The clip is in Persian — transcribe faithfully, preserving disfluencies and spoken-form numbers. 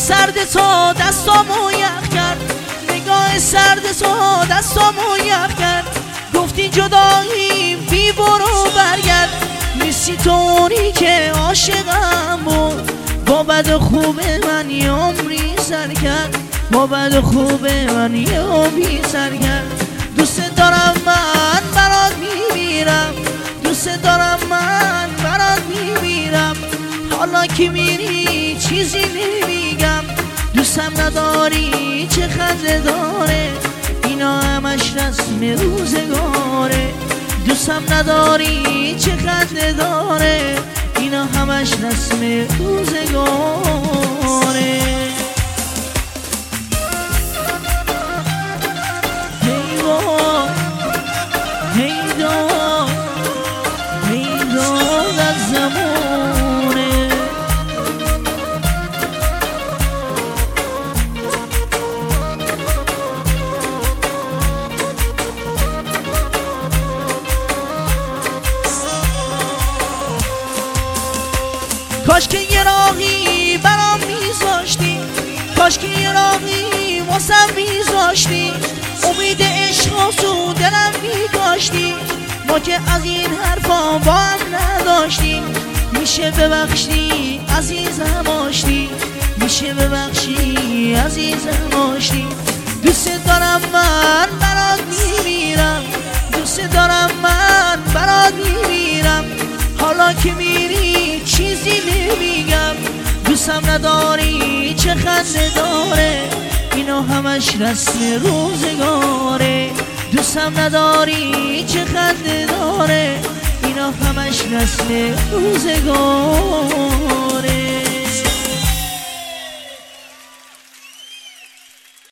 سرد تو دستامو یخ کرد، نگاه سرد تو دستامو یخ کرد. گفتی جداییم بی برو برگرد، نیستی تو اونی که عاشقم بود. با بد خوب من یه عمری سر کرد، با بد خوب من یه عمری سر کرد. دوست دارم من برات میمیرم، دوست دارم من برات میمیرم. حالا که میری چیزی نمیگم، دوستم نداری چه خنده داره، اینا همش رسم روزگاره. دوستم نداری چه خنده داره، اینا همش رسم روزگاره. کاش که یه راهی برام میذاشتی، کاش که یه راهی واسم میذاشتی. امید عشق تو دلم میکاشتی، ما که از این حرفا با هم نداشتیم. میشه ببخشی عزیزم آشتی، میشه ببخشی عزیزم آشتی. دوست دارم من برات میمیرم، دوست دارم من برات میمیرم. حالا که میری چیزی نمیگم، دوستم نداری چه خنده داره، اینا همش رسم روزگاره. دوستم نداری چه خنده داره، اینا همش رسم روزگاره.